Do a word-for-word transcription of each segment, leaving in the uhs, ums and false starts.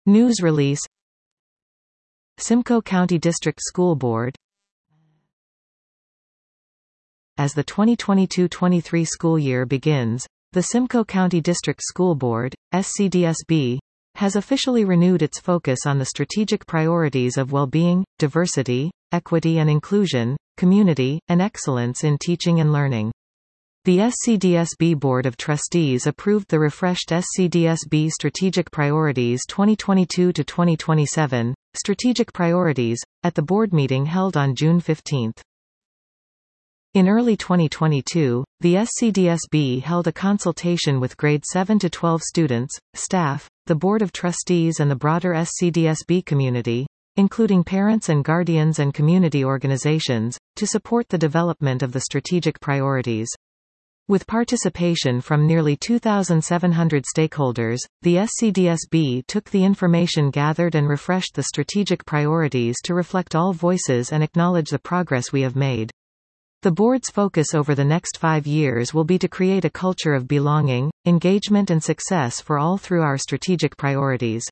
News release. Simcoe County District School Board. As the twenty twenty-two twenty-three school year begins, the Simcoe County District School Board, S C D S B, has officially renewed its focus on the strategic priorities of well-being, diversity, equity and inclusion, community, and excellence in teaching and learning. The S C D S B Board of Trustees approved the refreshed S C D S B Strategic Priorities twenty twenty-two to twenty twenty-seven, Strategic Priorities, at the board meeting held on June fifteenth. In early twenty twenty-two, the S C D S B held a consultation with grade seven to twelve students, staff, the Board of Trustees and the broader S C D S B community, including parents and guardians and community organizations, to support the development of the strategic priorities. With participation from nearly two thousand seven hundred stakeholders, the S C D S B took the information gathered and refreshed the strategic priorities to reflect all voices and acknowledge the progress we have made. The board's focus over the next five years will be to create a culture of belonging, engagement and success for all through our strategic priorities.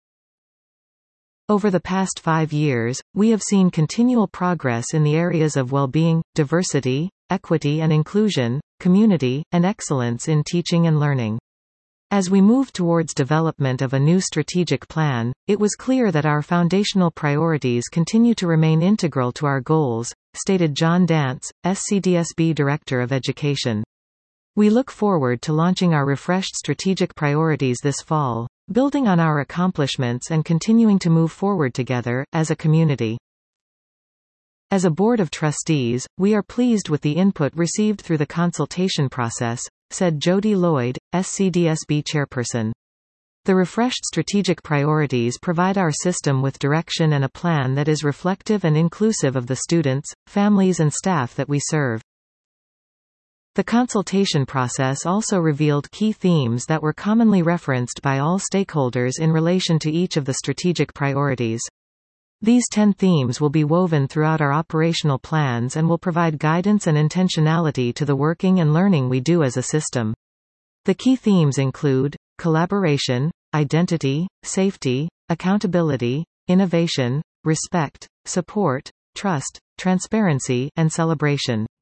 Over the past five years, we have seen continual progress in the areas of well-being, diversity, equity and inclusion, community, and excellence in teaching and learning. As we move towards development of a new strategic plan, it was clear that our foundational priorities continue to remain integral to our goals, stated John Dance, S C D S B Director of Education. We look forward to launching our refreshed strategic priorities this fall, building on our accomplishments and continuing to move forward together, as a community. As a Board of Trustees, we are pleased with the input received through the consultation process, said Jody Lloyd, S C D S B Chairperson. The refreshed strategic priorities provide our system with direction and a plan that is reflective and inclusive of the students, families and staff that we serve. The consultation process also revealed key themes that were commonly referenced by all stakeholders in relation to each of the strategic priorities. These ten themes will be woven throughout our operational plans and will provide guidance and intentionality to the working and learning we do as a system. The key themes include collaboration, identity, safety, accountability, innovation, respect, support, trust, transparency, and celebration.